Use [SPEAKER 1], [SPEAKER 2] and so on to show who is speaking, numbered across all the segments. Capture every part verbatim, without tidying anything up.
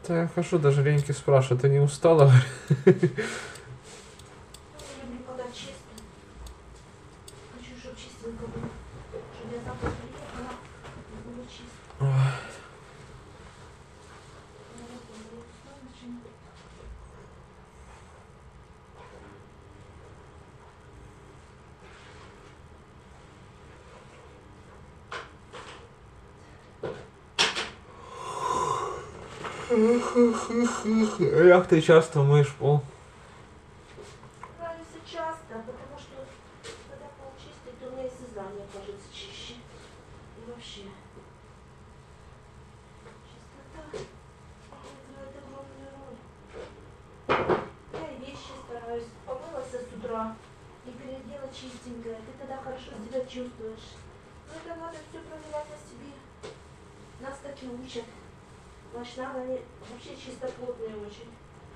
[SPEAKER 1] Да я хожу, даже Леньки спрашиваю, ты не устала?
[SPEAKER 2] Я люблю, когда чисто. Хочу, чтобы чистенько было. Чтобы я завтра приехала, и было чисто.
[SPEAKER 1] Як ты часто мыешь пол?
[SPEAKER 2] Нравится часто, потому что когда пол чистый, то у меня и сознание кажется чище. И вообще. Чистота играет огромную роль. Я и вещи стараюсь. Помылась с утра и переодела чистенькое. Ты тогда хорошо себя чувствуешь. Но это надо все проверять на себе. Нас так и учат. Ночная они вообще чистоплотные очень.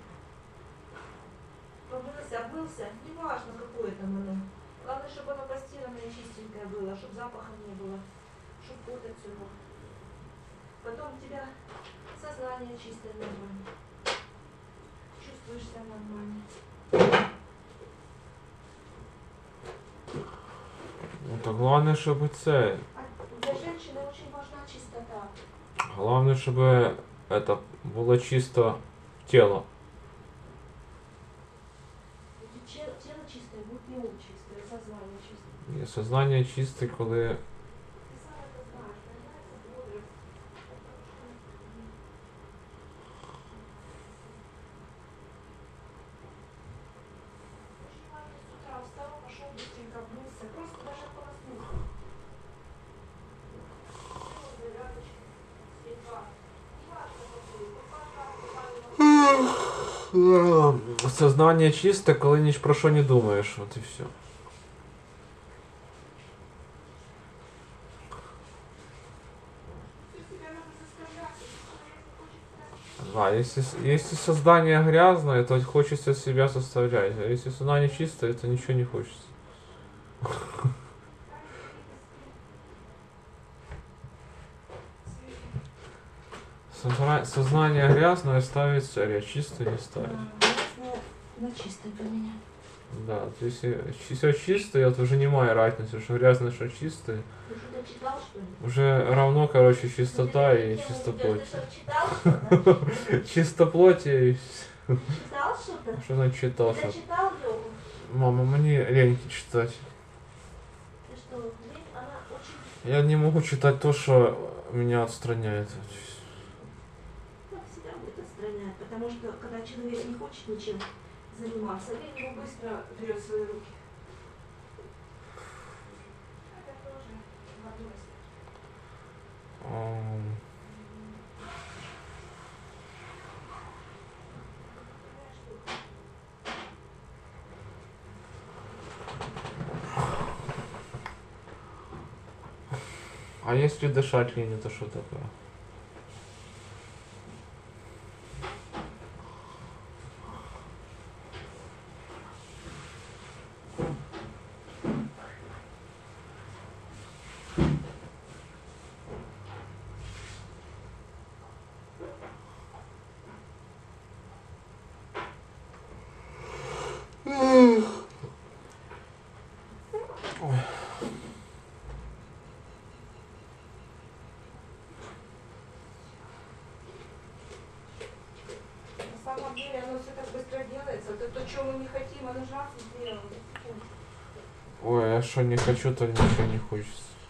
[SPEAKER 2] Помылся, обмылся, неважно какое там оно. Главное, чтобы оно постиранное и чистенькое было, чтобы запаха не было, чтобы пот отсюда. Потом у тебя сознание чистое нормально. Чувствуешь себя нормально.
[SPEAKER 1] Ну то главное, чтобы це.
[SPEAKER 2] А для женщины очень важна чистота.
[SPEAKER 1] Главное, чтобы это было чисто тело.
[SPEAKER 2] Тело чистое, будет не ум чистое, сознание чистое.
[SPEAKER 1] І сознання чисте, коли.
[SPEAKER 2] Ты сам это знаешь, понимаете, бодрость. Очень важно с утра встал, пошел быстренько обмылся, просто даже полоснуться. Зарядочку, света. Неважно какую,
[SPEAKER 1] Сознание чисте, коли ніч про що не думаєш. От і все. Да, если, если создание грязное, то хочется себя составлять. А если сознание чистое, то ничего не хочется. Сознание грязное ставит цель, а чистое не ставит.
[SPEAKER 2] На чистое поменять.
[SPEAKER 1] Да, то есть если все чистое, это уже не моя разница, что грязное, что чистое.
[SPEAKER 2] Ты что-то читал, что ли?
[SPEAKER 1] Уже равно, короче, чистота и чистоплотие.
[SPEAKER 2] Ты читал что-то?
[SPEAKER 1] Чистоплотие.
[SPEAKER 2] Читал что-то?
[SPEAKER 1] Что она читал?
[SPEAKER 2] Ты
[SPEAKER 1] Что?
[SPEAKER 2] читал йогу?
[SPEAKER 1] Мама, мне леньки читать.
[SPEAKER 2] Ты что, лень? Она очень...
[SPEAKER 1] Я не могу читать то, что меня отстраняет.
[SPEAKER 2] Как себя будет отстранять? Потому что, когда человек не хочет ничем заниматься, лень его быстро берет в свои руки. Это тоже водность.
[SPEAKER 1] Um... А если дышать лень, это что такое?
[SPEAKER 2] На самом деле оно все так быстро делается. Это то, чего мы не хотим, оно же раз и сделано.
[SPEAKER 1] Ой, а что не хочу, то ничего не хочется.